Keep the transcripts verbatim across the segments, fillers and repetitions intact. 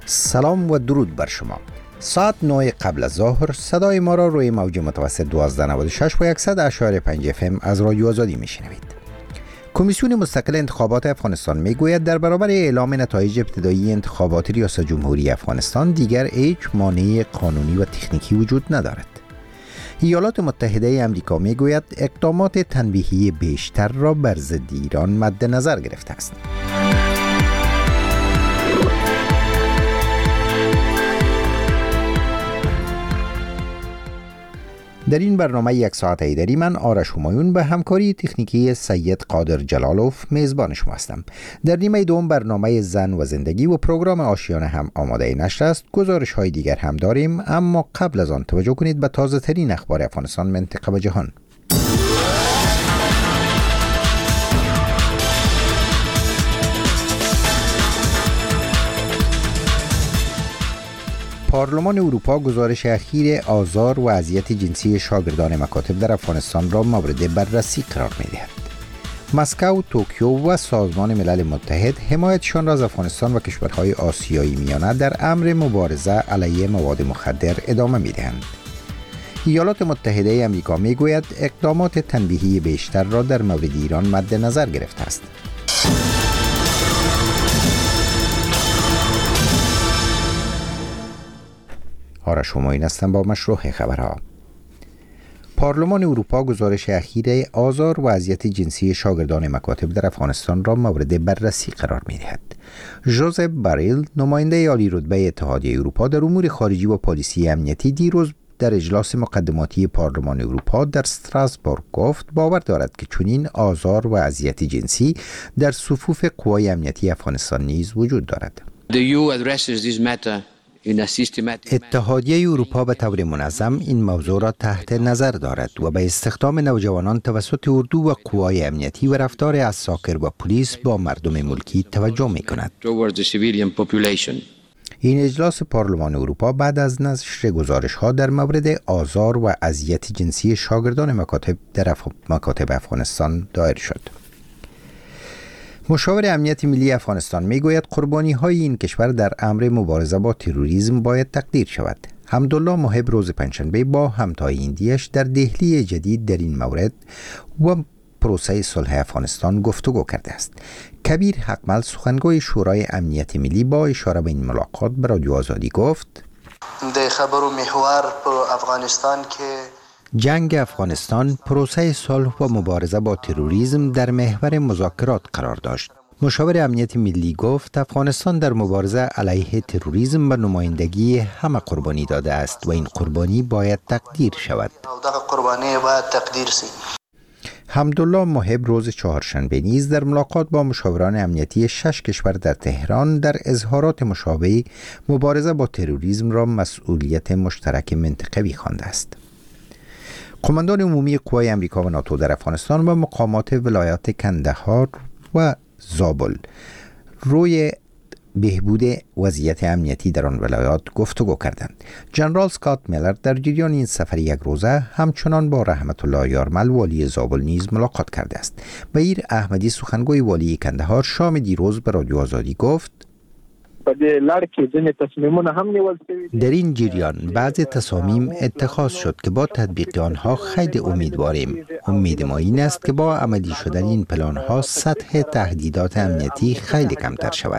سلام و درود بر شما. ساعت نه قبل از ظهر صدای ما را روی موج متوسط دوازده نود و شش و صد اشاری پنج اف ام از رادیو آزادی میشنوید. کمیسیون مستقل انتخابات افغانستان میگوید در برابر اعلام نتایج ابتدایی انتخابات ریاست جمهوری افغانستان دیگر هیچ مانع قانونی و تکنیکی وجود ندارد. ایالات متحده آمریکا میگوید اقدامات تنبیهی بیشتر را بر ضد ایران مد نظر گرفته است. در این برنامه یک ساعته ایدری من آرش همایون به همکاری تکنیکی سید قادر جلالوف میزبان شما هستم. در نیمه دوم برنامه زن و زندگی و پروگرام آشیانه هم آماده نشر است. گزارش های دیگر هم داریم، اما قبل از آن توجه کنید به تازه ترین اخبار افغانستان، منطقه و جهان. پارلمان اروپا گزارش اخیر آزار و اذیت جنسی شاگردان مکاتب در افغانستان را مورد بررسی قرار می‌دهد. مسکو، توکیو و سازمان ملل متحد حمایتشان را از افغانستان و کشورهای آسیایی میانه در امر مبارزه علیه مواد مخدر ادامه می‌دهند. ایالات متحده آمریکا میگوید اقدامات تنبیهی بیشتر را در مورد ایران مد نظر گرفته است. آرش همایون هستم با مشروع خبرها. پارلمان اروپا گزارش اخیر آزار و اذیت جنسی شاگردان مکاتب در افغانستان را مورد بررسی قرار می‌دهد. ژوزپ باریل، نماینده عالی رتبه اتحادیه اروپا در امور خارجی و پالیسی امنیتی، دیروز در اجلاس مقدماتی پارلمان اروپا در استراسبورگ گفت باور دارد که چنین آزار و اذیت جنسی در صفوف قوای امنیتی افغانستان نیز وجود دارد. The E U addresses this matter اتحادیه اروپا به طور منظم این موضوع را تحت نظر دارد و به استخدام نوجوانان توسط اردو و قوای امنیتی و رفتار عساکر و پلیس با مردم ملکی توجه می کند. این اجلاس پارلمان اروپا بعد از نشر گزارش ها در مورد آزار و اذیت جنسی شاگردان مکاتب در اف... مکاتب افغانستان دایر شد. مشاور امنیت ملی افغانستان میگوید قربانی های این کشور در امر مبارزه با تروریسم باید تقدیر شود. حمدالله محب روز پنجشنبه با همتای ایندیش در دهلی جدید در این مورد و پروسه صلح افغانستان گفتگو کرده است. کبیر حقمل، سخنگوی شورای امنیت ملی، با اشاره به این ملاقات به رادیو آزادی گفت: د خبرو محور په افغانستان که جنگ افغانستان پروسه صلح و مبارزه با تروریسم در محور مذاکرات قرار داشت. مشاور امنیت ملی گفت افغانستان در مبارزه علیه تروریسم به نمایندگی همه قربانی داده است و این قربانی باید تقدیر شود. قربانی باید تقدیر سی. حمدالله محب روز چهارشنبه نیز در ملاقات با مشاوران امنیتی شش کشور در تهران در اظهارات مشابه مبارزه با تروریسم را مسئولیت مشترک منطقوی خوانده است. قماندان عمومی قوای امریکا و ناتو در افغانستان و مقامات ولایات کندهار و زابل روی بهبود وضعیت امنیتی در آن ولایات گفتگو کردند. جنرال اسکات میلر در جریان این سفر یک روزه همچنان با رحمت الله یارمل والی زابل نیز ملاقات کرده است. بهیر احمدی، سخنگوی والی کندهار، شام دیروز به رادیو آزادی گفت: در این جریان بعضی تصامیم اتخاذ شد که با تطبیق آنها خیلی امیدواریم. امید ما این است که با عملی شدن این پلان ها سطح تهدیدات امنیتی خیلی کمتر شود.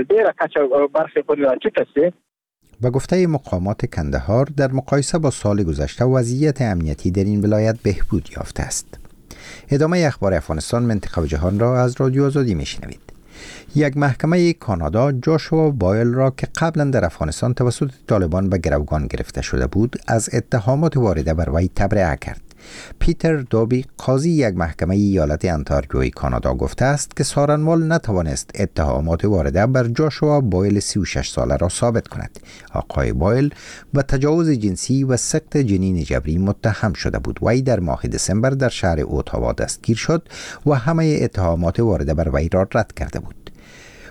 به گفته مقامات کندهار در مقایسه با سال گذشته وضعیت امنیتی در این ولایت بهبود یافته است. ادامه اخبار افغانستان، منطقه و جهان را از رادیو آزادی میشنوید. یک محکمه کانادا جاشوا بایل را که قبلا در افغانستان توسط طالبان به گروگان گرفته شده بود از اتهامات وارده بر وی تبرئه کرد. پیتر دوبی، قاضی یک محکمه ایالت انتاریوی کانادا، گفته است که سارنوال نتوانست اتهامات وارده بر جاشوا بایل سی و شش ساله را ثابت کند. آقای بایل به تجاوز جنسی و سقط جنین جبری متهم شده بود. وی در ماه دسامبر در شهر اوتاوا دستگیر شد و همه اتهامات وارده بر وی را رد کرده بود.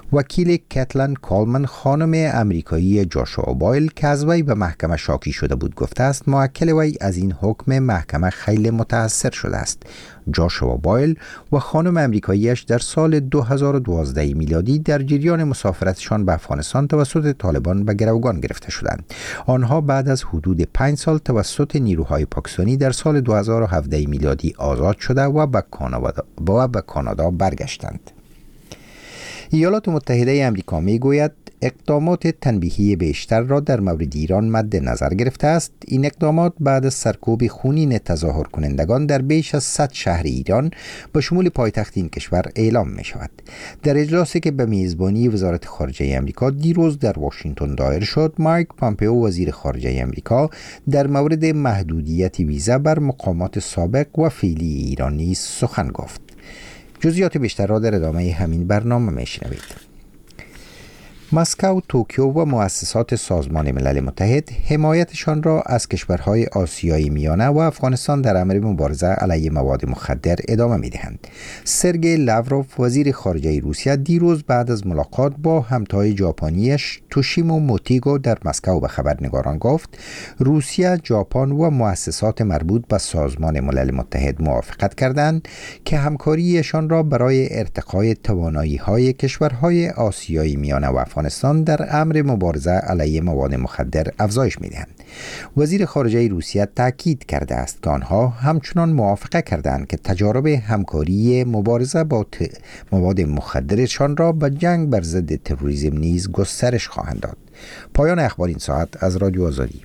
وکیل کتلن کالمن خانم امریکایی جاشوا بایل که از وی به محکمه شاکی شده بود گفته است موکل وی از این حکم محکمه خیلی متاثر شده است. جاشوا بایل و خانم امریکاییش در سال دو هزار و دوازده میلادی در جریان مسافرتشان به افغانستان توسط طالبان به گروگان گرفته شدند. آنها بعد از حدود پنج سال توسط نیروهای پاکستانی در سال دو هزار و هفده میلادی آزاد شده و به کانادا و به کانادا برگشتند. ایالات متحده آمریکا میگوید اقدامات تنبیهی بیشتر را در مورد ایران مد نظر گرفته است. این اقدامات بعد از سرکوب خونین تظاهر کنندگان در بیش از صد شهر ایران به شمول پایتخت این کشور اعلام می شود. در اجلاسی که به میزبانی وزارت خارجه آمریکا دیروز در واشنگتن دایر شد، مایک پامپئو وزیر خارجه آمریکا در مورد محدودیت ویزا بر مقامات سابق و فعلی ایران نیز سخن گفت. جزئیات بیشتر را در ادامه همین برنامه میشنوید. مسکو، توکیو و مؤسسات سازمان ملل متحد حمایتشان را از کشورهای آسیای میانه و افغانستان در امر مبارزه علیه مواد مخدر ادامه می‌دهند. سرگئی لاوروف وزیر خارجه روسیه دیروز بعد از ملاقات با همتای ژاپنیش توشیمو موتیگو در مسکو به خبرنگاران گفت روسیه، ژاپن و مؤسسات مربوط به سازمان ملل متحد موافقت کردند که همکاریشان را برای ارتقای توانایی‌های کشورهای آسیای میانه و افغانستان در امر مبارزه علیه مواد مخدر افزایش می‌دهند. وزیر خارجه روسیه تاکید کرده است که آنها همچنان موافقه کردند که تجارب همکاری مبارزه با مواد مخدرشان را به جنگ بر ضد تروریسم نیز گسترش خواهند داد. پایان اخبار این ساعت از رادیو آزادی.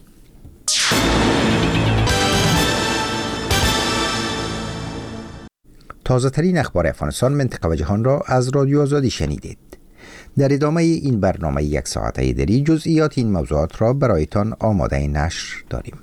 تازه ترین اخبار افغانستان، منطقه و جهان را از رادیو آزادی شنیدید. در ادامه این برنامه یک ساعته دری جزئیات این موضوعات را برایتان آماده نشر داریم.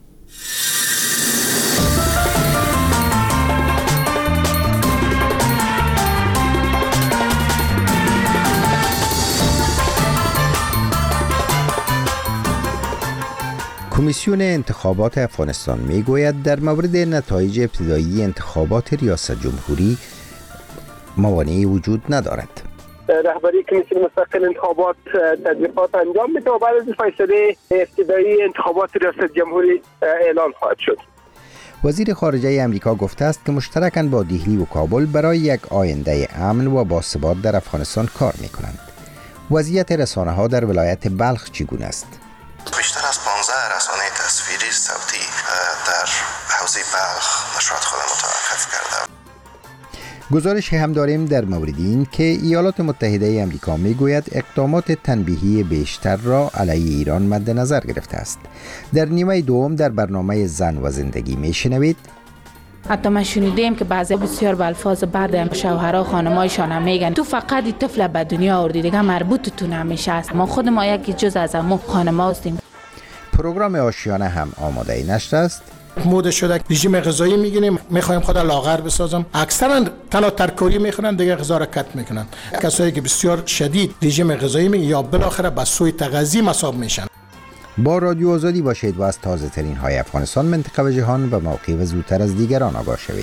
کمیسیون انتخابات افغانستان میگوید در مورد نتایج ابتدایی انتخابات ریاست جمهوری موانعی وجود ندارد. رهبری کمیسیون مستقل انتخابات تدقیقات انجام میده و بعد از فیصله ابتدایی انتخابات ریاست جمهوری اعلان خواهد شد. وزیر خارجه امریکا گفته است که مشترکاً با دهلی و کابل برای یک آینده امن و باثبات در افغانستان کار میکنند. وضعیت رسانه ها در ولایت بلخ چگونه است؟ بیشتر از پانزده رسانه تصویری صوتی در حوزه بلخ نشرات خود متوقف کرده. گزارش هم داریم در مورد این که ایالات متحده آمریکا میگوید اقدامات تنبیهی بیشتر را علیه ایران مد نظر گرفته است. در نیمه دوم در برنامه زن و زندگی میشنوید حتی ما شنیدیم که بعضی بسیار به الفاظ بعد شوهرها خانمایشان هم میگن تو فقط این طفل به دنیا آوردی، دیگه مربوط تو نمیشه است. ما خود ما یکی جز از همون خانما هستیم. پروگرام آشیانه هم آماده نشر است. موده شده رژیم غذایی میگیریم، میخوایم خود لاغر بسازم. اکثرا تنها ترکاری میخورن، دیگه غذا را کت میکنن. کسایی که بسیار شدید رژیم غذایی می یا بالاخره به سوی تغذیه مصاب میشن. با رادیو آزادی باشید و از تازه ترین های افغانستان، منطقه و جهان به موقع و زودتر از دیگران آگاه شوید.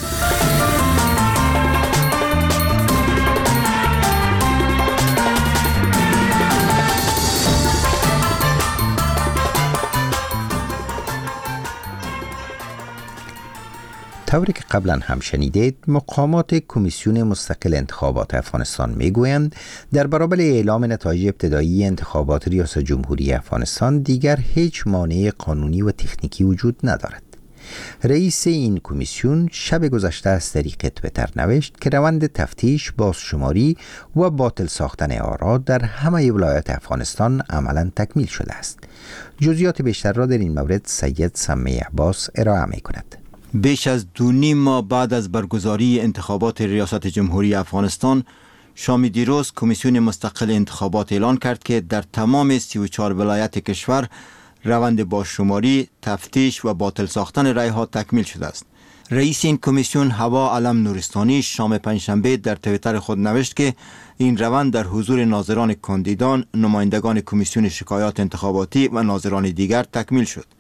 طوری که قبلا هم شنیدید، مقامات کمیسیون مستقل انتخابات افغانستان میگویند در برابر اعلام نتایج ابتدایی انتخابات ریاست جمهوری افغانستان دیگر هیچ مانع قانونی و تکنیکی وجود ندارد. رئیس این کمیسیون شب گذشته از طریق توییتر نوشت که روند تفتیش، بازشماری و باطل ساختن آرا در همه ولایات افغانستان عملا تکمیل شده است. جزئیات بیشتر را در این مورد سید سمی عباس ارائه می کند. بیش از دو نیم ماه بعد از برگزاری انتخابات ریاست جمهوری افغانستان، شام دیروز کمیسیون مستقل انتخابات اعلان کرد که در تمام سی و چهار ولایت کشور روند بازشماری، تفتیش و باطل ساختن رای‌ها تکمیل شده است. رئیس این کمیسیون هوا علم نورستانی شام پنجشنبه در توییتر خود نوشت که این روند در حضور ناظران کاندیدان، نمایندگان کمیسیون شکایات انتخاباتی و ناظران دیگر تکمیل شد.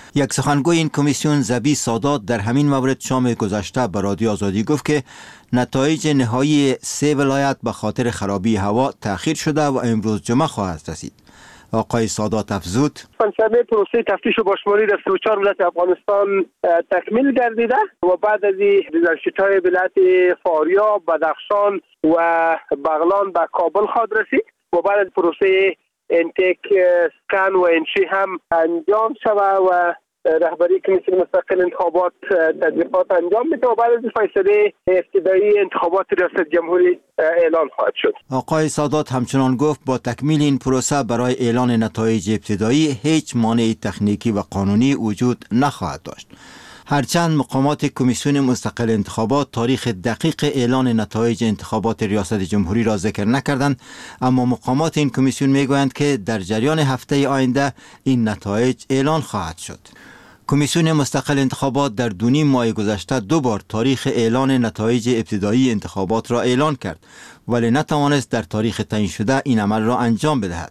یک سخنگوی این کمیسیون زبی سادات در همین مورد شام گذشته به رادیو آزادی گفت که نتایج نهایی سه ولایت به خاطر خرابی هوا تأخیر شده و امروز جمعه خواهد رسید. آقای سادات افزود: پنجشنبه پروسه تفتیش و باشماری در سی و چهار ولایت افغانستان تکمیل گردیده و بعد از دیزرشیت‌های ولایت فاریاب، بدخشان و بغلان به کابل خواهد رسید و بعد از پروسه انتک سکن و انشی هم انجام شود و رهبری کمیسیون مستقل انتخابات تدقیقات انجام میده و بعد از فیصله ابتدایی انتخابات ریاست جمهوری اعلان خواهد شد. آقای سادات همچنان گفت با تکمیل این پروسه برای اعلان نتایج ابتدایی هیچ مانع تکنیکی و قانونی وجود نخواهد داشت. هرچند مقامات کمیسیون مستقل انتخابات تاریخ دقیق اعلان نتایج انتخابات ریاست جمهوری را ذکر نکردند، اما مقامات این کمیسیون میگویند که در جریان هفته آینده این نتایج اعلان خواهد شد. کمیسیون مستقل انتخابات در دو نیم ماه گذشته دو بار تاریخ اعلان نتایج ابتدایی انتخابات را اعلان کرد، ولی نتوانست در تاریخ تعیین شده این عمل را انجام بدهد.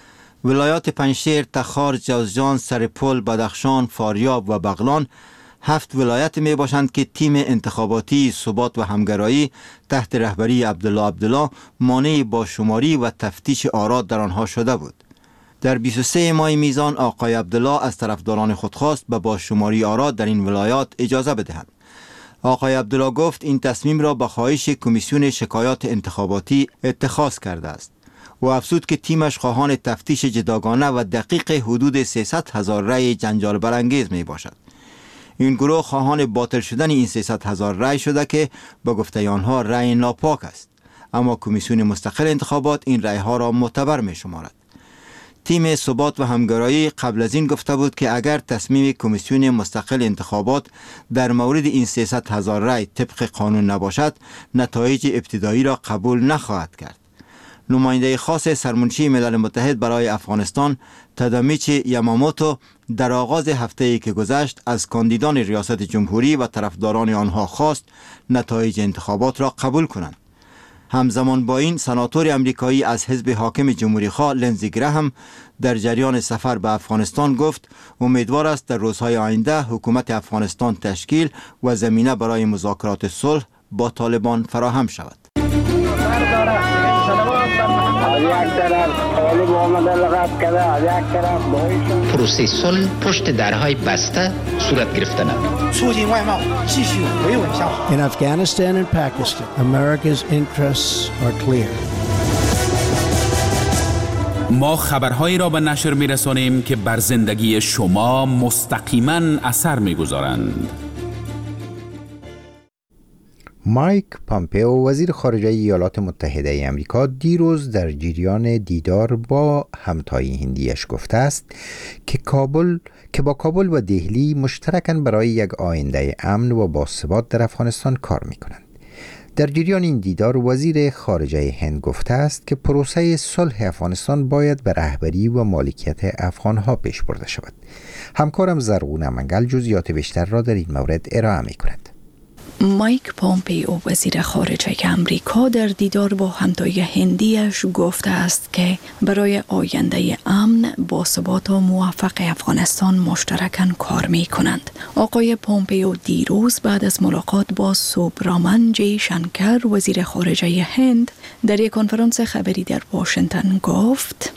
ولایات پنجشیر، تخار، جوزجان، سرپل، بدخشان، فاریاب و بغلان هفت ولایت می باشند که تیم انتخاباتی ثبات و همگرایی تحت رهبری عبدالله عبدالله مانع با شماری و تفتیش آرا در آنها شده بود. در بیست و سه ماه میزان آقای عبدالله از طرفداران خود خواست به با شماری آرا در این ولایات اجازه بدهند. آقای عبدالله گفت این تصمیم را به خواهش کمیسیون شکایات انتخاباتی اتخاذ کرده است و افزود که تیمش خواهان تفتیش جداگانه و دقیق حدود سیصد هزار رأی جنجال برانگیز می باشد. این گروه خواهان باطل شدن این سیصد هزار رأی شده که با گفته آنها رأی ناپاک است، اما کمیسیون مستقل انتخابات این رأی ها را معتبر می شمارد. تیم ثبات و همگرایی قبل از این گفته بود که اگر تصمیم کمیسیون مستقل انتخابات در مورد این سیصد هزار رأی طبق قانون نباشد، نتایج ابتدایی را قبول نخواهد کرد. نماینده خاص سرمنشی ملل متحد برای افغانستان تادامیچی یاماموتو در آغاز هفته‌ای که گذشت از کاندیدان ریاست جمهوری و طرفداران آنها خواست نتایج انتخابات را قبول کنند. همزمان با این سناتور امریکایی از حزب حاکم جمهوری‌خواه لنزی گراهم در جریان سفر به افغانستان گفت امیدوار است در روزهای آینده حکومت افغانستان تشکیل و زمینه برای مذاکرات صلح با طالبان فراهم شود. پروسه صلح پشت درهای بسته صورت گرفتن. In Afghanistan and Pakistan, America's interests are clear. ما خبرهایی را به نشر می‌رسانیم که بر زندگی شما مستقیما اثر می‌گذارند. مایک پامپئو وزیر خارجه ایالات متحده ای آمریکا دیروز در جریان دیدار با همتای هندیش گفته است که کابل که با کابل و دهلی مشترکاً برای یک آینده امن و باثبات در افغانستان کار می‌کنند. در جریان این دیدار وزیر خارجه هند گفته است که پروسه صلح افغانستان باید به رهبری و مالکیت افغانها پیش برده شود. همکارم زرغون منگل جزئیات بیشتر را در این مورد ارائه می‌کند. مایک پامپئو وزیر خارجه امریکا در دیدار با همتای هندیش گفته است که برای آینده امن، باثبات و موفق افغانستان مشترکاً کار می کنند. آقای پامپئو دیروز بعد از ملاقات با سوبرامنجی شنکر وزیر خارجه هند در یک کنفرانس خبری در واشنگتن گفت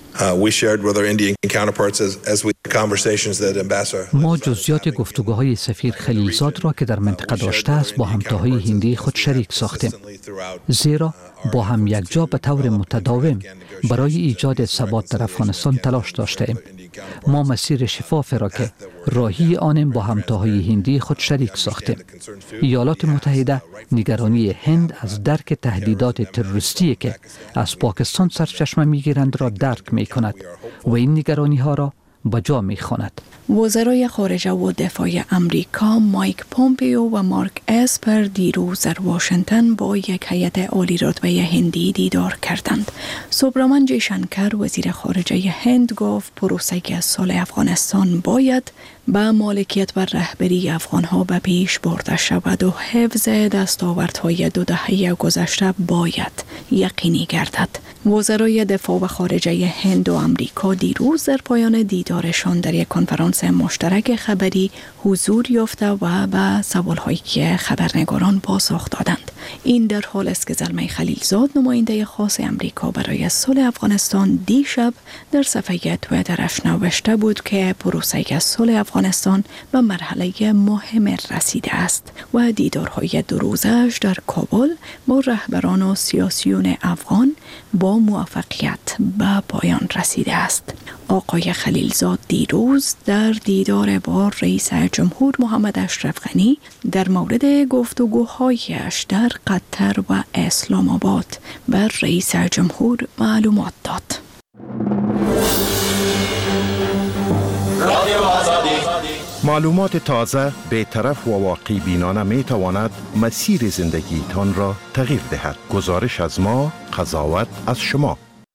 ما جزئیات گفتگوهای سفیر خلیلزاد را که در منطقه داشته است با همتاهای هندی خود شریک ساختیم، زیرا با هم یکجا به طور متداوم برای ایجاد ثبات در افغانستان تلاش داشته ایم. ما مسیر شفاف را که راهی آن با همتاهای هندی خود شریک ساختیم. ایالات متحده نگرانی هند از درک تهدیدات تروریستی که از پاکستان سرچشمه میگیرند را درک می کند و این نگرانی ها را به جا می خواند. وزرای خارجه و دفاع امریکا مایک پامپئو و مارک اسپر دیروز در واشنگتن با یک هیئت عالی رتبه هندی دیدار کردند. سوبرامنجی شنکر وزیر خارجه هند گفت پروسه صلح افغانستان باید به مالکیت و رهبری افغانها به پیش برده شود و حفظ دستاوردهای دو دهه گذشته باید یقینی گردد. وزرای دفاع و خارجه هند و امریکا دیروز در پایان دیدار دیدارشان در یک کنفرانس مشترک خبری حضور یافته و به سوال‌هایی که خبرنگاران پاسخ دادند. این در حال است که زلمه خلیلزاد نماینده خاص امریکا برای صلح افغانستان دیشب در صفحه توییترش نوشته بود که پروسه صلح افغانستان به مرحله مهم رسیده است و دیدارهای دو روزش در کابل با رهبران و سیاسیون افغان با موفقیت به پایان رسیده است. آقای خلیلزاد دیروز در دیدار با رئیس جمهور محمد اشرف غنی در مورد گفتگوهایش در قطر و اسلام آباد بر رئیس جمهور معلومات داد. معلومات تازه، بی‌طرف و واقعی بینانه می تواند مسیر زندگی تان را تغییر دهد. گزارش از ما، قضاوت از شما.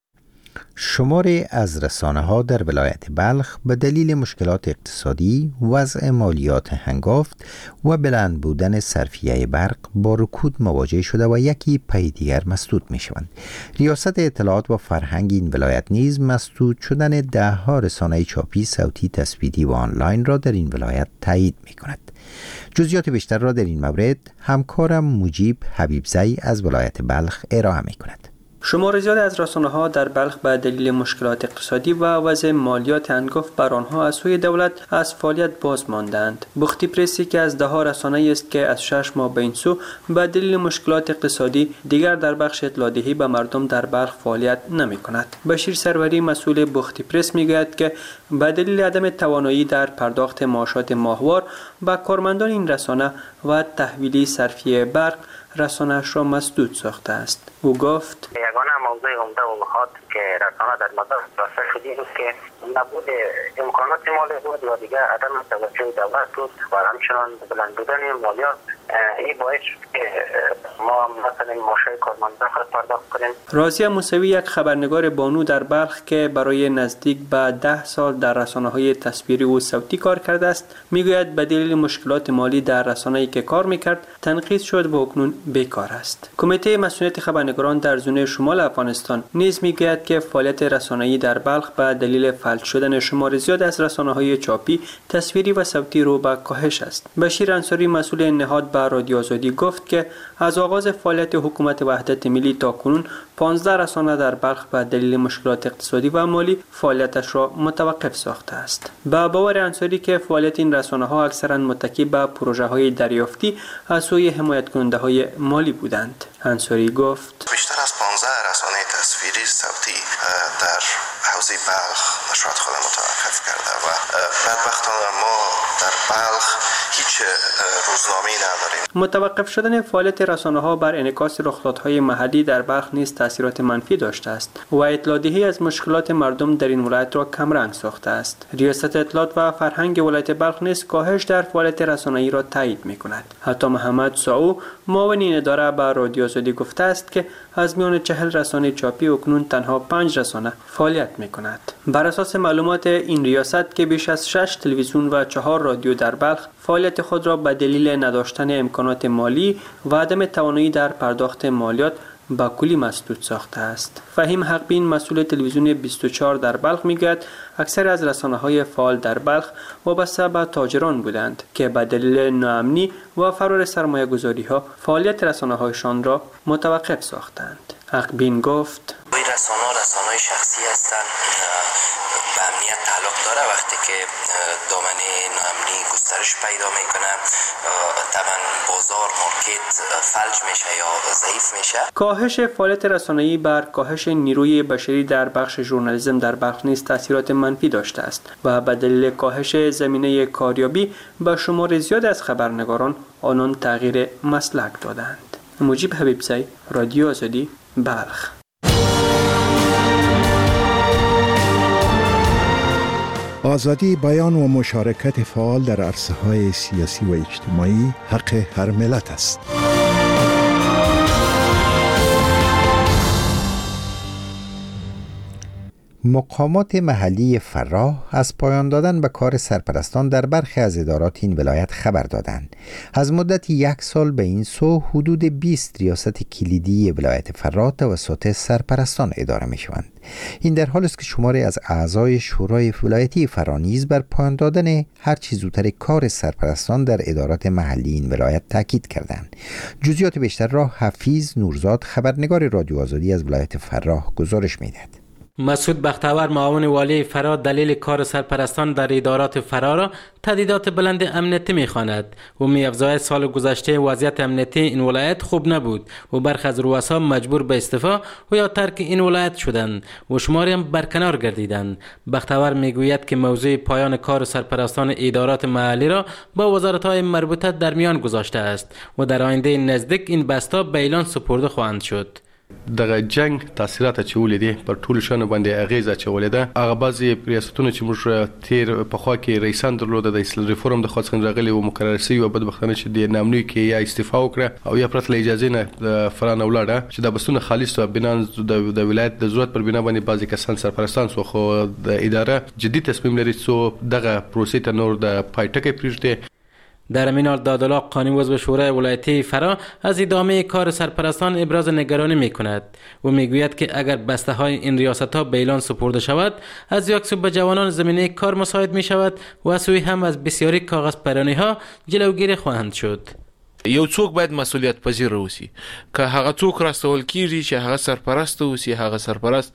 شماری از رسانه‌ها در ولایت بلخ به دلیل مشکلات اقتصادی، وضع مالیات هنگافت و بلند بودن صرفیه برق با رکود مواجه شده و یکی پی دیگر مسدود می‌شوند. ریاست اطلاعات و فرهنگ این ولایت نیز مسدود شدن ده ها رسانه چاپی، صوتی، تصویری و آنلاین را در این ولایت تایید می‌کند. جزئیات بیشتر را در این مورد همکارم مجیب حبیبزی از ولایت بلخ ارائه می‌کند. شمار زیاد از رسانه‌ها در بلخ به دلیل مشکلات اقتصادی و وضع مالیات هنگفت بر آنها از سوی دولت از فعالیت باز ماندند. بختی پرسی که از ده ها رسانه‌ای است که از شش ماه به این سو به دلیل مشکلات اقتصادی دیگر در بخش اطلاع‌دهی به مردم در بلخ فعالیت نمی‌کند. بشیر سروری مسئول بختی پرس می‌گوید که به دلیل عدم توانایی در پرداخت معاشات ماهوار به کارمندان این رسانه و تحویلی صرفیه برق رسانه‌اش را مسدود ساخته است. او گفت یگانه موضوع عمده و مخاط که رسانه در مدار راسته شده است که نبود امکانات مالی بود و دیگر عدم توجه دولت بود و همچنان بلند بودن مالیات. این باعث که ما مثلا معاشای کارمندان خود پرداخت کنیم. رازیه موسوی یک خبرنگار بانو در بلخ که برای نزدیک به ده سال در رسانه‌های تصویری و صوتی کار کرده است میگوید به دلیل مشکلات مالی در رسانه‌ای که کار میکرد تنقیض شد و اکنون بیکار است. کمیته مسئولیت خبرنگاران در زون شمال افغانستان نیز میگوید که فعالیت رسانه‌ای در بلخ به دلیل فلج شدن شمار زیاد از رسانه‌های چاپی، تصویری و صوتی رو به کاهش است. بشیر انصاری مسئول نهاد به رادیو آزادی گفت که از آغاز فعالیت حکومت وحدت ملی تا کنون پانزده رسانه در بلخ به دلیل مشکلات اقتصادی و مالی فعالیتش را متوقف ساخته است. با باور انصاری که فعالیت این رسانه ها اکثرا متکی به پروژه های دریافتی از سوی حمایت کننده های مالی بودند. انصاری گفت بیشتر از پانزده رسانه تصویری صوتی در حوزه بلخ نشرات خود متوقف کرده و بدبختانه ما در بلخ هیچ روزنامه‌ای نداریم. متوقف شدن فعالیت رسانه‌ها بر انعکاس رخدادهای محلی در بلخ نیز تاثیرات منفی داشته است و اطلاع‌دهی از مشکلات مردم در این ولایت را کمرنگ ساخته است. ریاست اطلاعات و فرهنگ ولایت بلخ نیز کاهش در فعالیت رسانه‌ای را تایید می‌کند. حتی محمد ساو معاون این اداره به رادیو آزادی گفته است که از میان چهل رسانه چاپی اکنون تنها پنج رسانه فعالیت می‌کند. بر اساس معلومات این ریاست که بیش از شش تلویزیون و چهار رادیو در بلخ فعالیت خود را به دلیل نداشتن امکانات مالی و عدم توانایی در پرداخت مالیات با کلی مسدود ساخته است. فهیم حقبین مسئول تلویزیون بیست و چهار در بلخ میگوید اکثر از رسانه‌های فعال در بلخ وابسته به تاجران بودند که به دلیل ناامنی و فرار سرمایه‌گذاری‌ها فعالیت رسانه‌هایشان را متوقف ساختند. حقبین گفت این رسانه‌ها رسانه‌های شخصی هستند، به امنیت تعلق داره. وقتی که دامن ناامنی گسترش پیدا میکنه طبعا بازار مارکت فلج میشه یا ضعیف میشه. کاهش فعالیت رسانه‌ای بر کاهش نیروی بشری در بخش ژورنالیسم در بلخ نیز تاثیرات منفی داشته است و به دلیل کاهش زمینه کاریابی به شمار زیاد از خبرنگاران آنان تغییر مسلک دادند. مجیب حبیبزی، رادیو آزادی، بلخ. آزادی بیان و مشارکت فعال در عرصه‌های سیاسی و اجتماعی حق هر ملت است. مقامات محلی فراه از پایان دادن به کار سرپرستان در برخی از ادارات این ولایت خبر دادند. از مدت یک سال به این سو حدود بیست ریاست کلیدی ولایت فراه توسط سرپرستان اداره می شوند. این در حالی است که شماری از اعضای شورای ولایتی فراه نیز بر پایان دادن هر چه زودتر کار سرپرستان در ادارات محلی این ولایت تاکید کردند. جزئیات بیشتر را حفیظ نورزاد خبرنگار رادیو آزادی از ولایت فراه گزارش می‌دهد. مسعود بختیور معاون والی فراه دلیل کار سرپرستان در ادارات فراه را تهدیدات بلند امنیتی می‌خواند و می‌افزاید سال گذشته وضعیت امنیتی این ولایت خوب نبود و برخی از رؤسا مجبور به استعفا و یا ترک این ولایت شدند و شماری هم برکنار گردیدند. بختیور میگوید که موضوع پایان کار سرپرستان ادارات محلی را با وزارت‌های مربوطه در میان گذاشته است و در آینده نزدیک این بستا به اعلان سپرده خواهند شد. دغه جنگ تاثیرات چې ولیدي پر ټول شنو باندې اغیزه چې ولیده هغه بعضی ریاستونه چې موږ تیر په خوا کې رئیسان درلوده د اسلام ریفورم د خاص راغلي او مقرر شوی او بدبختانه چې د نامنوي کې یا استعفا وکړه او یا پرته له اجازه نه د فران ولاړه چې د بسونه خالص او بنا د ولایت د ضرورت پر بنا باندې بعضی کسان سرپرستان سو خو د اداره جدي تصمیم لري چې دغه پروسې ته نور د پایټکې پریږدي. در همین حال دادالله قانی عضو شورای ولایتی فراه از ادامه کار سرپرستان ابراز نگرانی می کند و می گوید که اگر بسته های این ریاست ها به اعلان سپرده شود از یک سو به جوانان زمینه کار مساعد می شود و از سوی هم از بسیاری کاغذ پرانی ها جلوگیری خواهند شد. یو څوک باید مسؤلیت پذیر اوسي که هغه څوک راستول کیږي چې هغه سرپرست اوسي هغه سرپرست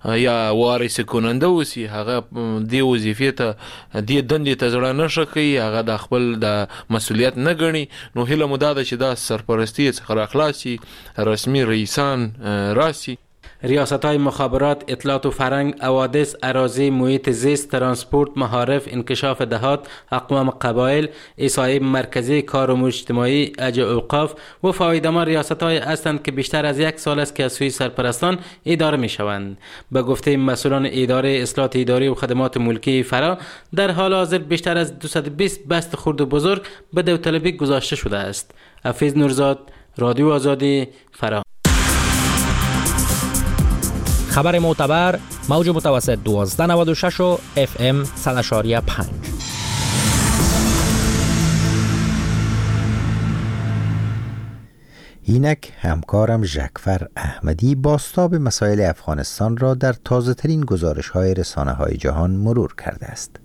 یا وارث کننده اوسي هغه دی وظیفې ته دی دندې ته ځړه نشه کوي هغه د خپل د مسؤلیت نه ګڼي نو هیله مو دا ده چې دا سرپرستی څخه راخلاصي رسمي رئیسان راسي. ریاست‌های مخابرات، اطلاعات و فرهنگ، حوادث، اراضی، محیط زیست، ترانسپورت، معارف، انکشاف دهات، اقوام قبایل، احصایه مرکزی، کار و اجتماعی، اج اوقاف و فایده‌مند ریاست‌های هستند که بیشتر از یک سال است که از سوی سرپرستان اداره می‌شوند. به گفته مسئولان اداره اصلاحات اداری و خدمات ملکی فراه در حال حاضر بیشتر از دویست و بیست بست خرد و بزرگ به داوطلبی گذاشته شده است. حفیظ نورزاد، رادیو آزادی، فراه. خبر معتبر موج متوسط دوازده نود و شش و اف ام صد و شش و پنج. اینک همکارم ژکفر احمدی بازتاب مسائل افغانستان را در تازه ترین گزارش های رسانه های جهان مرور کرده است.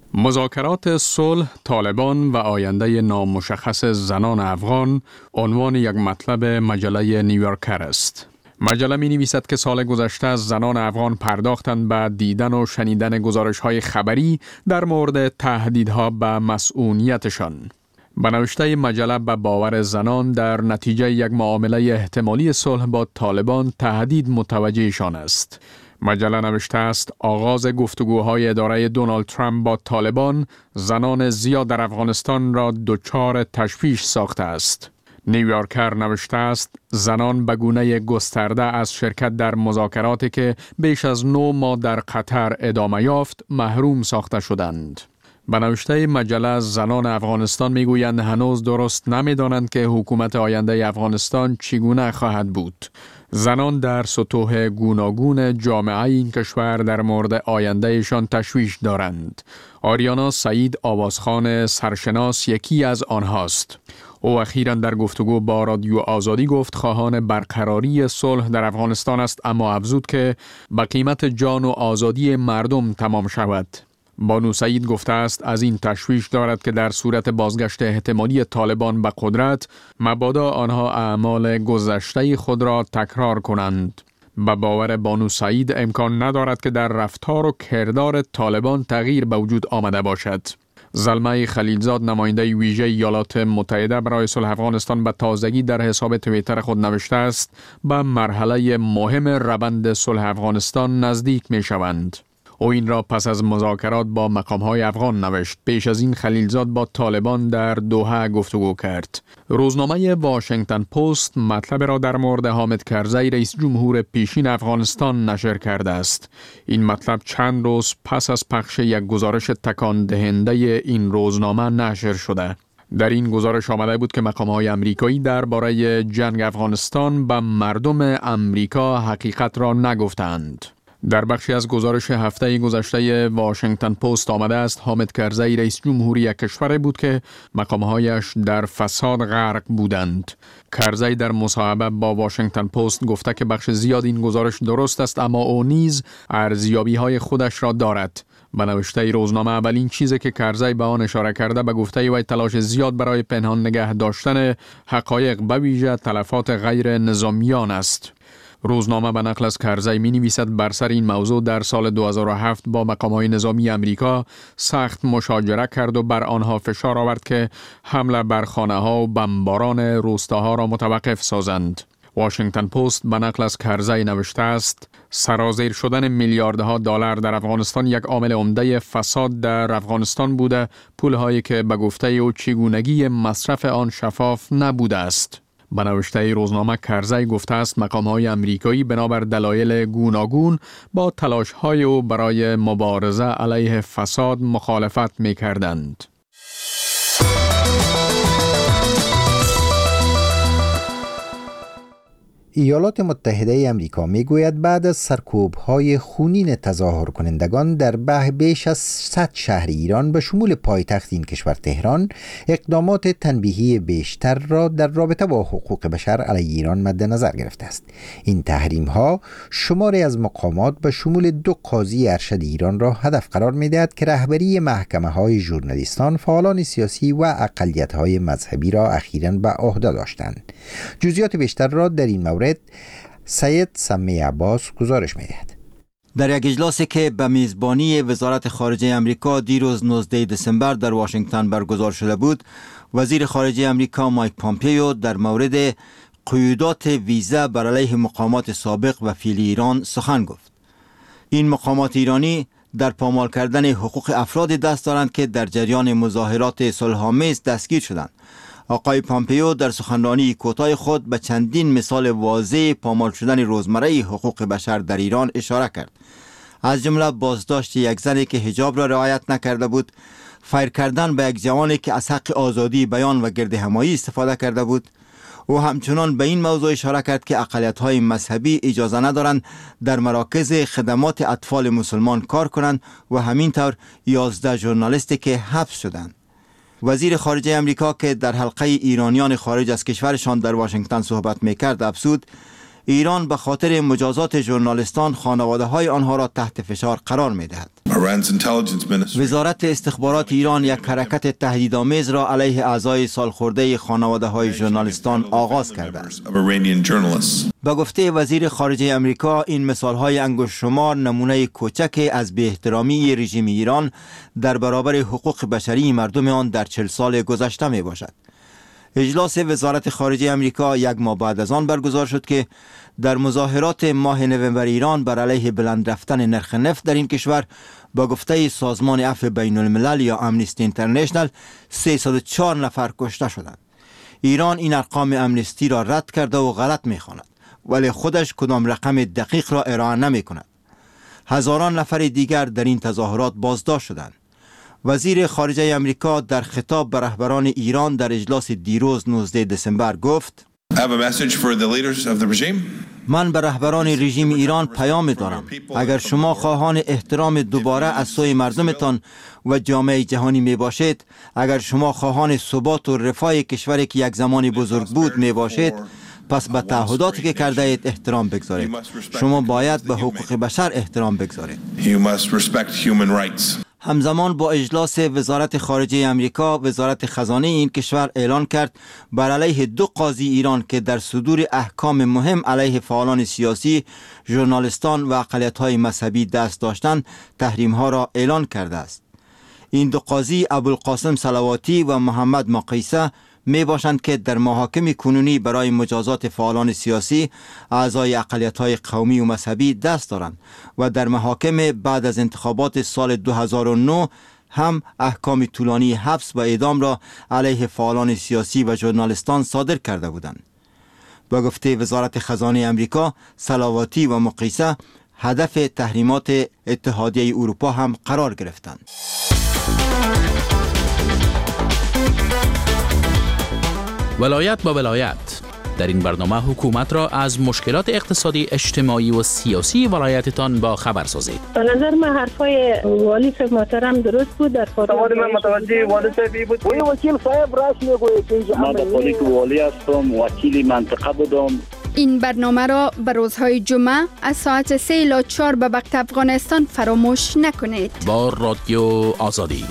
مذاکرات صلح، طالبان و آینده نامشخص زنان افغان عنوان یک مطلب مجله نیویورکر است. مجله می نویسد که سال گذشته از زنان افغان پرداختند به دیدن و شنیدن گزارش‌های خبری در مورد تهدیدها به مسئولیتشان. به نوشته مجله به باور زنان در نتیجه یک معامله احتمالی صلح با طالبان تهدید متوجهشان است. مجله نوشته است آغاز گفتگوهای اداره دونالد ترامپ با طالبان زنان زیاد در افغانستان را دچار تشویش ساخته است. نیویورکر نوشته است زنان به گونه گسترده از شرکت در مذاکراتی که بیش از نه ماه در قطر ادامه یافت محروم ساخته شدند. به نوشته مجله زنان افغانستان میگویند هنوز درست نمیدانند که حکومت آینده افغانستان چگونه خواهد بود. زنان در سطوح گوناگون جامعه این کشور در مورد آیندهشان تشویش دارند. آریانا سعید آوازخوان سرشناس یکی از آنهاست. او اخیراً در گفتگو با رادیو آزادی گفت خواهان برقراری صلح در افغانستان است اما افزود که به قیمت جان و آزادی مردم تمام شود. بانو سعید گفته است از این تشویش دارد که در صورت بازگشت احتمالی طالبان به قدرت مبادا آنها اعمال گذشته خود را تکرار کنند. به باور بانو سعید امکان ندارد که در رفتار و کردار طالبان تغییر به وجود آمده باشد. زلمه خلیلزاد نماینده ویژه ایالات متحده برای صلح افغانستان به تازگی در حساب توییتر خود نوشته است به مرحله مهم روند صلح افغانستان نزدیک می شوند. او این را پس از مذاکرات با مقام‌های افغان نوشت. پیش از این خلیلزاد با طالبان در دوحه گفتگو کرد. روزنامه واشنگتن پست مطلب را در مورد حامد کرزی رئیس جمهور پیشین افغانستان نشر کرده است. این مطلب چند روز پس از پخش یک گزارش تکان دهنده این روزنامه نشر شده. در این گزارش آمده بود که مقام‌های آمریکایی درباره جنگ افغانستان به مردم آمریکا حقیقت را نگفتند. در بخشی از گزارش هفته گذشته واشنگتن پست آمده است حامد کرزی رئیس جمهوری کشور بود که مقامهایش در فساد غرق بودند. کرزی در مصاحبه با واشنگتن پست گفته که بخش زیاد این گزارش درست است، اما او نیز ارزیابی‌های خودش را دارد. به نوشته روزنامه اولین چیزی که کرزی به آن اشاره کرده به گفته وی تلاش زیاد برای پنهان نگه داشتن حقایق به ویژه تلفات غیر نظامیان است. روزنامه به نقل از کرزی می نویسد بر سر این موضوع در سال دو هزار و هفت با مقامات نظامی امریکا سخت مشاجره کرد و بر آنها فشار آورد که حمله بر خانه ها و بمباران روستاها را متوقف سازند. واشنگتن پست به نقل از کرزی نوشته است سرازیر شدن میلیاردها دلار در افغانستان یک عامل عمده فساد در افغانستان بوده، پولهایی که به گفته او چگونگی مصرف آن شفاف نبوده است. به نوشته روزنامه کرزی گفته است مقام‌های امریکایی بنابر دلایل گوناگون با تلاش‌های او برای مبارزه علیه فساد مخالفت می‌کردند. ایالات متحده امریکا میگوید بعد از سرکوب‌های خونین تظاهر کنندگان در به بیش از صد شهر ایران به شمول پایتخت این کشور تهران، اقدامات تنبیهی بیشتر را در رابطه با حقوق بشر علیه ایران مد نظر گرفته است. این تحریم‌ها شماری از مقامات به شمول دو قاضی ارشد ایران را هدف قرار می‌دهد که رهبری محکمه‌های ژورنالیستان، فعالان سیاسی و اقلیت‌های مذهبی را اخیراً به عهده داشتند. جزئیات بیشتر را در این مورد سید سمی عباس گزارش می‌دهد. در یک اجلاسی که به میزبانی وزارت خارجه امریکا دیروز نوزدهم دسامبر در واشنگتن برگزار شده بود، وزیر خارجه امریکا مایک پامپیو در مورد قیودات ویزا بر علیه مقامات سابق و فعلی ایران سخن گفت. این مقامات ایرانی در پامال کردن حقوق افراد دست دارند که در جریان مظاهرات صلح‌آمیز دستگیر شدند. آقای پامپیو در سخنرانی کوتاه خود به چندین مثال واضح پامال شدن روزمره حقوق بشر در ایران اشاره کرد. از جمله بازداشت یک زنی که حجاب را رعایت نکرده بود، فایر کردن به یک جوانی که از حق آزادی بیان و گردهمایی استفاده کرده بود. او همچنان به این موضوع اشاره کرد که اقلیت‌های مذهبی اجازه ندارند در مراکز خدمات اطفال مسلمان کار کنند و همینطور یازده ژورنالیستی که حبس شدند. وزیر خارجه امریکا که در حلقه ایرانیان خارج از کشورشان در واشنگتن صحبت میکرد افزود ایران به خاطر مجازات ژورنالیستان خانواده های آنها را تحت فشار قرار میدهد. وزارت استخبارات ایران یک حرکت تهدیدآمیز را علیه اعضای سالخورده خانواده های ژورنالیستان آغاز کرده است. به گفته وزیر خارجه امریکا این مثال های انگشت شمار نمونه کوچک از بی احترامی رژیم ایران در برابر حقوق بشری مردم آن در چهل سال گذشته می باشد. اجلاس وزارت خارجه امریکا یک ماه بعد از آن برگزار شد که در مظاهرات ماه نوامبر ایران بر علیه بلند رفتن نرخ نفت در این کشور با گفته سازمان عفو بین الملل یا امنیستی اینترنشنل سیصد و چهار نفر کشته شدند. ایران این ارقام امنیستی را رد کرده و غلط می‌خواند، ولی خودش کدام رقم دقیق را ارائه نمی‌کند. هزاران نفر دیگر در این تظاهرات بازداشت شدند. وزیر خارجه امریکا در خطاب به رهبران ایران در اجلاس دیروز نوزدهم دسامبر گفت: من به رهبران رژیم ایران پیام دارم. اگر شما خواهان احترام دوباره از سوی مردمتان و جامعه جهانی می باشید، اگر شما خواهان ثبات و رفاه کشوری که یک زمانی بزرگ بود می باشید، پس به تعهداتی که کرده اید احترام بگذارید. شما باید به حقوق بشر احترام بگذارید. همزمان با اجلاس وزارت خارجه امریکا، وزارت خزانه این کشور اعلان کرد بر علیه دو قاضی ایران که در صدور احکام مهم علیه فعالان سیاسی، ژورنالیستان و اقلیت‌های مذهبی دست داشتند، تحریم‌ها را اعلان کرده است. این دو قاضی ابوالقاسم صلواتی و محمد مقیسه می باشند که در محاکم کنونی برای مجازات فعالان سیاسی، اعضای اقلیت‌های قومی و مذهبی دست دارند و در محاکم بعد از انتخابات سال دو هزار و نه هم احکام طولانی حبس و اعدام را علیه فعالان سیاسی و ژورنالیستان صادر کرده بودند. با گفته وزارت خزانه امریکا، صلواتی و مقیسه هدف تحریمات اتحادیه اروپا هم قرار گرفتند. ولایت با ولایت در این برنامه حکومت را از مشکلات اقتصادی، اجتماعی و سیاسی ولایتتان با خبر سازید. به نظر من حرفای والی صاحب محترم درست بود. در سوال من متوجه والی صاحب بود. وی وکیل صاحب راست میگوید که اینجا من در که والی هستم، وکیل منطقه بودم. این برنامه را به روزهای جمعه از ساعت سه الی چهار به وقت افغانستان فراموش نکنید. با رادیو آزادی.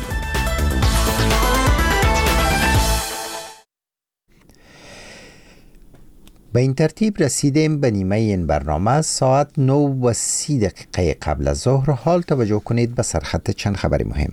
به این ترتیب رسیدیم به نیمه این برنامه. ساعت نه و سی دقیقه قبل از ظهر. حال توجه کنید به سرخط چند خبر مهم.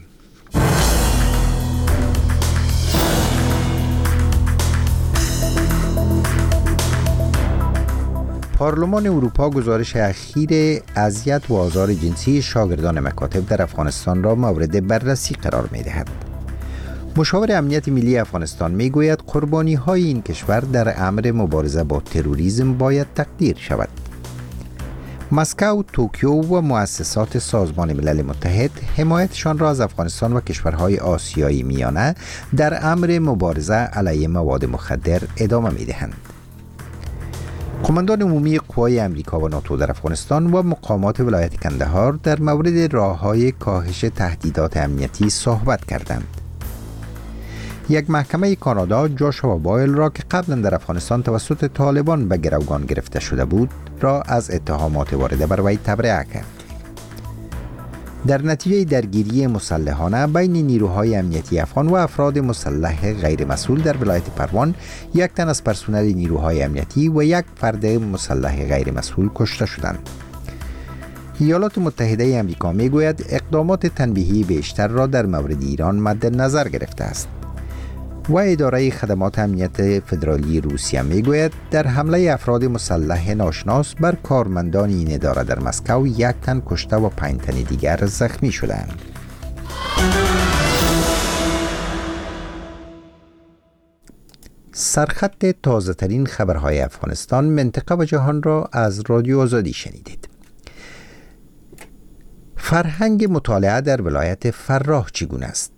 پارلمان اروپا گزارش اخیر اذیت و آزار جنسی شاگردان مکاتب در افغانستان را مورد بررسی قرار می‌دهد. مشاور امنیت ملی افغانستان میگوید قربانی‌های این کشور در امر مبارزه با تروریسم باید تقدیر شود. مسکو، توکیو و مؤسسات سازمان ملل متحد حمایتشان را از افغانستان و کشورهای آسیایی میانه در امر مبارزه علیه مواد مخدر ادامه می‌دهند. قماندان عمومی قوای امریکا و ناتو در افغانستان و مقامات ولایت کندهار در مورد راه‌های کاهش تهدیدات امنیتی صحبت کردند. یک محکمه کانادا جاشوا بایل را که قبلا در افغانستان توسط طالبان به گروگان گرفته شده بود را از اتهامات وارده بر وی تبرئه کرد. در نتیجه درگیری مسلحانه بین نیروهای امنیتی افغان و افراد مسلح غیر مسئول در ولایت پروان، یک تن از پرسنل نیروهای امنیتی و یک فرد مسلح غیر مسئول کشته شدند. ایالات متحده آمریکا میگوید اقدامات تنبیهی بیشتر را در مورد ایران مد نظر گرفته است. و اداره خدمات امنیت فدرالی روسیه میگوید در حمله افراد مسلح ناشناس بر کارمندان این اداره در مسکو یک تن کشته و پنج تن دیگر زخمی شدند. سرخط تازه ترین خبرهای افغانستان، منطقه و جهان را از رادیو آزادی شنیدید. فرهنگ مطالعه در ولایت فراه چگونه است؟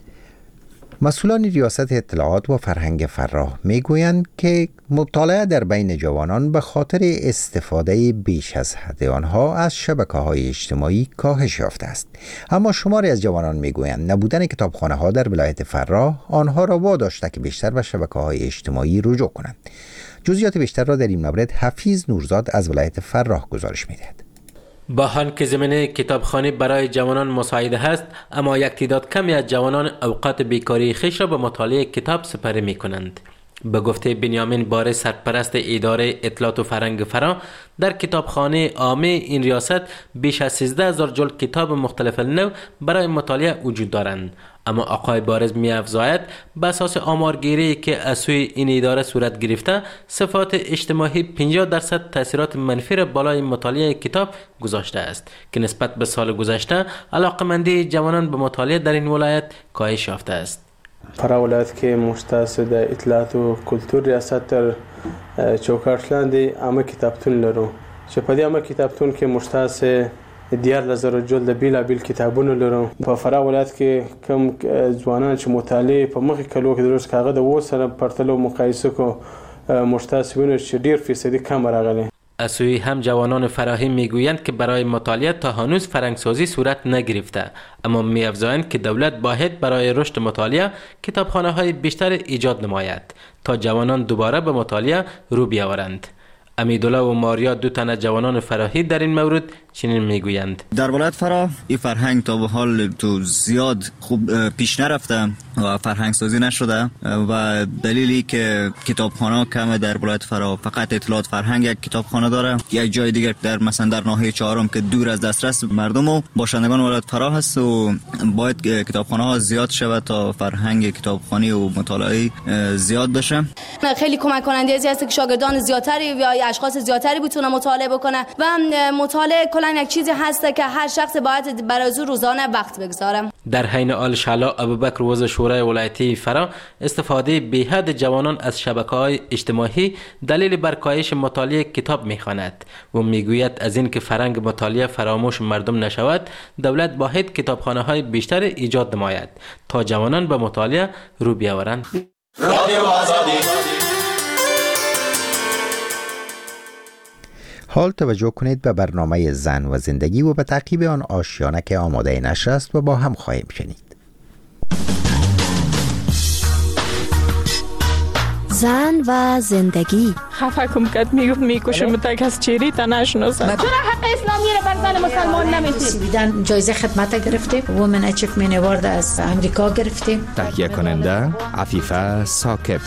مسئولان ریاست اطلاعات و فرهنگ فراه میگویند که مطالعه در بین جوانان به خاطر استفاده بیش از حد آنها از شبکه‌های اجتماعی کاهش یافته است. اما شماری از جوانان میگویند نبودن کتابخانه‌ها در ولایت فراه آنها را واداشته که بیشتر به شبکه‌های اجتماعی رجوع کنند. جزئیات بیشتر را در این مورد حفیظ نورزاد از ولایت فراه گزارش می‌دهد. با آن که زمینه کتابخانه برای جوانان مساعده است، اما یک تعداد کمی از جوانان اوقات بیکاری خویش را به مطالعه کتاب سپری می کنند. به گفته بنیامین باره، سرپرست اداره اطلاعات و فرهنگ فرا، در کتابخانه عامه این ریاست بیش از سیزده هزار جلد کتاب مختلف نو برای مطالعه وجود دارند. اما آقای بارز می افزاید به اساس آمارگیری که از سوی این اداره صورت گرفته، صفات اجتماعی پنجاه درصد تاثیرات منفی را بالای مطالعه کتاب گذاشته است که نسبت به سال گذشته علاقمندی جوانان به مطالعه در این ولایت کاهش یافته است. فرا ولایت که مختص در اطلاعات و کلتور ریاست در چوکاټ لاندې عامه کتابتون لرو چې په دې عامه کتابتون کې مختص دیار لزر جلد بیلابیل کتابونه لرو. په فرا ولایت کې کم ځوانان چې مطالعه په مخکې کلو کې درس کاغه د و سره پرتلو مقایسه کو مختص ویني چې ډیر فیصدي کم راغلي. از سوی هم جوانان فراهی میگویند که برای مطالعه تا هنوز فرهنگسازی صورت نگرفته، اما می‌افزایند که دولت باید برای رشد مطالعه کتابخانه‌های بیشتر ایجاد نماید تا جوانان دوباره به مطالعه رو بیاورند. امیدالله و ماریا، دو تن از جوانان فراهی، در این مورد چنین میگویند: در ولایت فراه این فرهنگ تا به حال تو زیاد خوب پیش نرفته و فرهنگ سازی نشده و دلیلی که کتابخانه کمه در ولایت فراه، فقط اطلاعات فرهنگ یک کتابخانه داره، یک جای دیگر در مثلا در ناحیه چهارم که دور از دسترس مردم و باشندگان ولایت فراه هست و باید کتابخانه ها زیاد شود تا فرهنگ کتابخوانی و مطالعه زیاد بشه. خیلی کمک کننده ازی هست که شاگردان زیادتری یا اشخاص زیادتری بتونه مطالعه بکنه و مطالعه کلا یک چیزی هست که هر شخص باید برای او روزانه وقت بگذاره. در حین حال شعلا ابوبکر عضو شورای ولایتی فرا، استفاده بیحد جوانان از شبکه‌های اجتماعی دلیل بر کاهش مطالعه کتاب می‌خواند و میگوید از این که فرهنگ مطالعه فراموش مردم نشود، دولت باید کتابخانه‌های بیشتر ایجاد نماید تا جوانان به مطالعه رو بیاورند. رادیو آزادی. رادیو آزادی حال توجه کنید به برنامه زن و زندگی و به تعقیب آن آشیانه که آماده نشر است و با هم خواهیم شنید. زن و زندگی. خفه کم کد میگفت میکشم تک از چیری تا نشناسم. چرا حق اسلامی رو بر زن مسلمان نمیدید؟ سویدن جایزه خدمت گرفتیم. وومن اچیومنت اوارد از امریکا گرفتیم. تهیه کننده عفیفه ثاقب.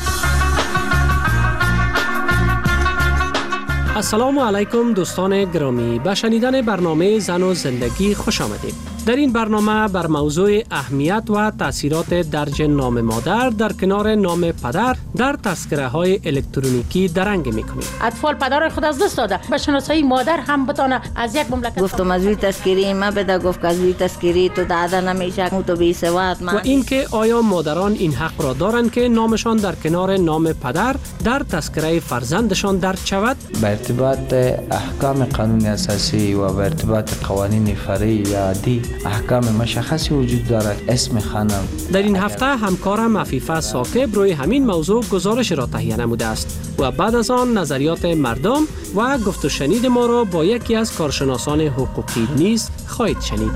السلام علیکم دوستان گرامی، به شنیدن برنامه زن و زندگی خوش آمدید. در این برنامه بر موضوع اهمیت و تأثیرات درج نام مادر در کنار نام پدر در تذکره های الکترونیکی درنگ میکنیم. اطفال پدر خود از دست داده، به شناسایی مادر هم بتونه از یک مملکت. گفتم از وی تذکری ما بده، گفت که از وی تذکری تو داده نمیشه، مو تو بی سواد. و اینکه آیا مادران این حق را دارند که نامشان در کنار نام پدر در تذکره فرزندشان درج شود؟ به ارتباط احکام قانون اساسی و به ارتباط قوانین فرعی یا عادی احکام مشخصی وجود دارد. اسم خانم در این هفته همکارم عفیفه ثاقب روی همین موضوع گزارش را تهیه نموده است و بعد از آن نظریات مردم و گفت و شنید ما را با یکی از کارشناسان حقوقی نیز خواهید شنید.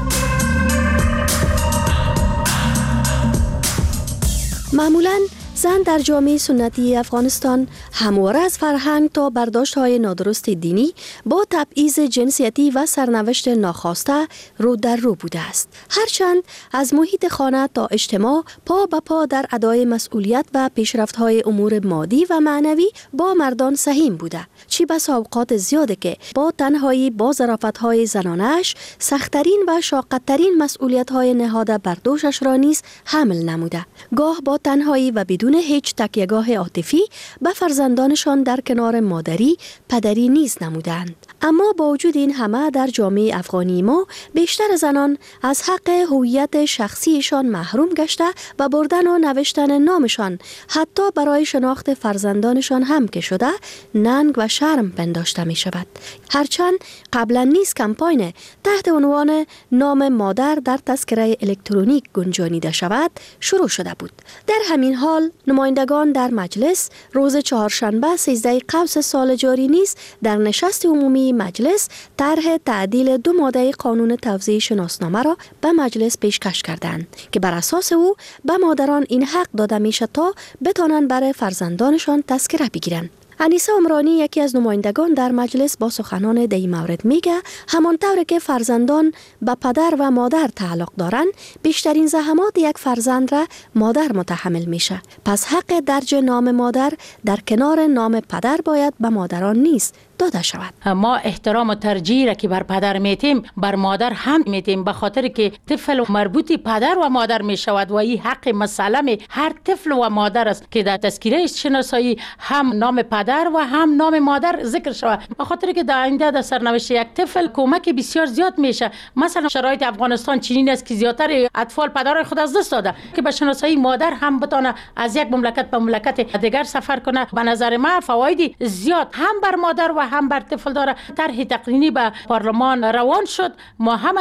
معمولاً زن در جامعه سنتی افغانستان همواره از فرهنگ تا برداشت‌های نادرست دینی با تبعیض جنسیتی و سرنوشت ناخواسته رو در رو بوده است. هرچند از محیط خانه تا اجتماع پا به پا در ادای مسئولیت و پیشرفت‌های امور مادی و معنوی با مردان سهیم بوده. چی بس اوقات زیاده که با تنهایی با ظرافت‌های زنانش سخت‌ترین و شاق‌ترین مسئولیت‌های نهاده بر دوشش را نیز حمل نموده. گاه با تنهایی و بدون هیچ تکیه‌گاه عاطفی به فرزندانشان در کنار مادری پدری نیز نمودند. اما با وجود این همه در جامعه افغانی ما بیشتر زنان از حق هویت شخصیشان محروم گشته و بردن و نوشتن نامشان حتی برای شناخت فرزندانشان هم که شده ننگ و شرم پنداشته می شود. هرچند قبلا نیز کمپاین تحت عنوان نام مادر در تذکره الکترونیک گنجانیده شود شروع شده بود. در همین حال نمایندگان در مجلس روز چهارشنبه سیزده قوس سال جاری نیز در نشست عمومی مجلس طرح تعدیل دو ماده قانون توزیع شناسنامه را به مجلس پیشکش کردند که بر اساس او به مادران این حق داده میشه تا بتانند برای فرزندانشان تذکره بگیرند. انیسه عمرانی یکی از نمایندگان در مجلس با سخنان در این مورد میگه همانطور که فرزندان به پدر و مادر تعلق دارند بیشترین زحمات یک فرزند را مادر متحمل میشه. پس حق درج نام مادر در کنار نام پدر باید به مادران نیست داده شود. ما احترام و ترجیح را که بر پدر میتیم بر مادر هم میتیم، به خاطر که طفل مربوطی پدر و مادر میشود و این حق مسلم هر طفل و مادر است که در تذکره شناسایی هم نام پدر و هم نام مادر ذکر شود، به خاطر که در آینده در سرنوشت یک طفل کمک بسیار زیاد میشه. مثلا شرایط افغانستان چنین است که زیاتر اطفال پدرای خود از دست داده که به شناسایی مادر هم بتونه از یک مملکت به مملکت دیگر سفر کنه. به نظر من فواید زیاد هم بر مادر و هم بر طفل داره. طرح تقنینی به پارلمان روان شد، ما هم